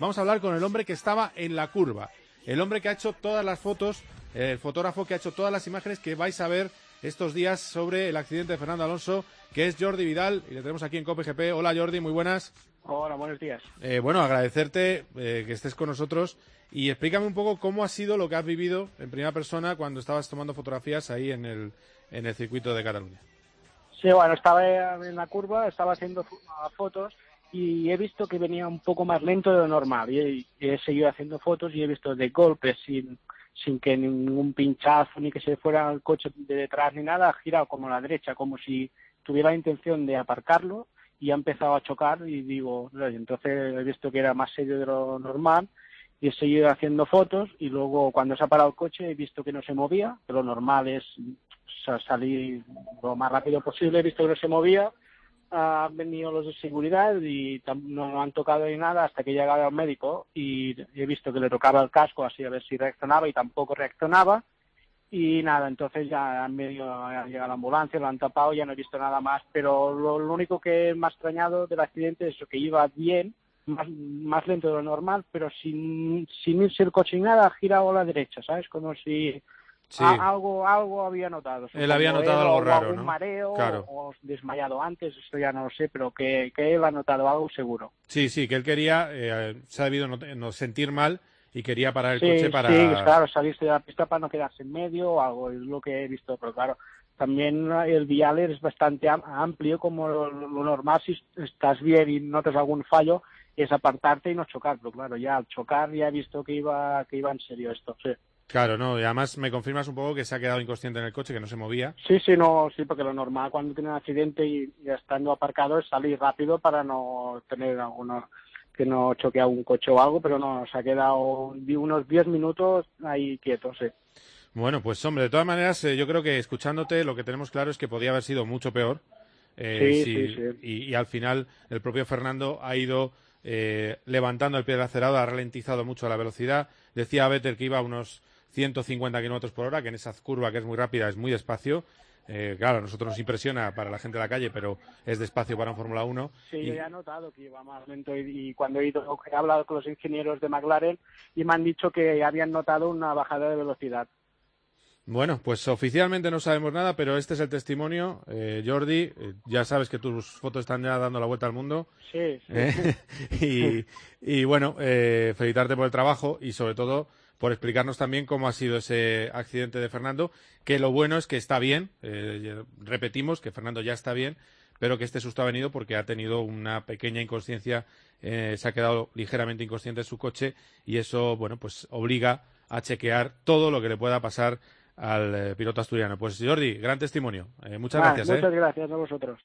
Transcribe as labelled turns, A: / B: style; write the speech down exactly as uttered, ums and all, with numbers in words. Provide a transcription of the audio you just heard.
A: vamos a hablar con el hombre que estaba en la curva, el hombre que ha hecho todas las fotos, el fotógrafo que ha hecho todas las imágenes que vais a ver estos días sobre el accidente de Fernando Alonso, que es Jordi Vidal, y le tenemos aquí en COPE G P. Hola Jordi, muy buenas.
B: Hola, buenos días.
A: Eh, bueno, agradecerte eh, que estés con nosotros y explícame un poco cómo ha sido lo que has vivido en primera persona cuando estabas tomando fotografías ahí en el, en el circuito de Cataluña.
B: Sí, bueno, estaba en la curva, estaba haciendo fotos y he visto que venía un poco más lento de lo normal y he, he seguido haciendo fotos y he visto de golpes sin, sin que ningún pinchazo ni que se fuera el coche de detrás ni nada, ha girado como a la derecha, como si tuviera la intención de aparcarlo y ha empezado a chocar y digo, entonces he visto que era más serio de lo normal y he seguido haciendo fotos y luego cuando se ha parado el coche he visto que no se movía, que lo normal es salir lo más rápido posible, he visto que no se movía, han venido los de seguridad y no han tocado ni nada hasta que he llegado al médico y he visto que le tocaba el casco así a ver si reaccionaba y tampoco reaccionaba. Y nada, entonces ya han venido, ha llegado la ambulancia, lo han tapado, ya no he visto nada más, pero lo, lo único que me ha extrañado del accidente es que iba bien, más, más lento de lo normal, pero sin, sin irse el coche ni nada, ha girado a la derecha, ¿sabes? Como si
A: sí.
B: a, algo algo había notado.
A: Él había notado
B: él,
A: algo
B: o
A: raro,
B: algún
A: ¿no?
B: mareo,
A: Claro.
B: o desmayado antes, esto ya no lo sé, pero que, que él ha notado algo seguro.
A: Sí, sí, que él quería, eh, se ha debido no, no sentir mal y quería parar el
B: sí,
A: coche para...
B: Sí, claro, salirse de la pista para no quedarse en medio o algo, es lo que he visto, pero claro, también el vial es bastante amplio, como lo, lo normal si estás bien y notas algún fallo, es apartarte y no chocar, pero claro, ya al chocar ya he visto que iba que iba en serio esto, sí.
A: Claro, no, y además me confirmas un poco que se ha quedado inconsciente en el coche, que no se movía.
B: Sí, sí, no, sí, porque lo normal cuando tiene un accidente y, y estando aparcado es salir rápido para no tener alguna... que no choque a un coche o algo, pero no, se ha quedado unos diez minutos ahí quieto, sí.
A: Bueno, pues hombre, de todas maneras, eh, yo creo que escuchándote lo que tenemos claro es que podía haber sido mucho peor. Eh,
B: sí,
A: si,
B: sí, sí.
A: Y, y al final el propio Fernando ha ido eh, levantando el pie del acelerador, ha ralentizado mucho la velocidad. Decía Vettel que iba a unos ciento cincuenta kilómetros por hora, que en esa curva que es muy rápida es muy despacio. Eh, claro, a nosotros nos impresiona para la gente de la calle, pero es despacio para un Fórmula uno.
B: Sí,
A: y...
B: yo ya he notado que iba más lento y, y cuando he ido, he hablado con los ingenieros de McLaren y me han dicho que habían notado una bajada de velocidad.
A: Bueno, pues oficialmente no sabemos nada, pero este es el testimonio. Eh, Jordi, eh, ya sabes que tus fotos están ya dando la vuelta al mundo.
B: Sí, sí.
A: ¿Eh? y, y bueno, eh, felicitarte por el trabajo y sobre todo por explicarnos también cómo ha sido ese accidente de Fernando, que lo bueno es que está bien, eh, repetimos que Fernando ya está bien, pero que este susto ha venido porque ha tenido una pequeña inconsciencia, eh, se ha quedado ligeramente inconsciente en su coche y eso, bueno, pues obliga a chequear todo lo que le pueda pasar al eh, piloto asturiano. Pues Jordi, gran testimonio. Eh, muchas
B: Ah,
A: gracias.
B: Muchas
A: eh.
B: gracias a vosotros.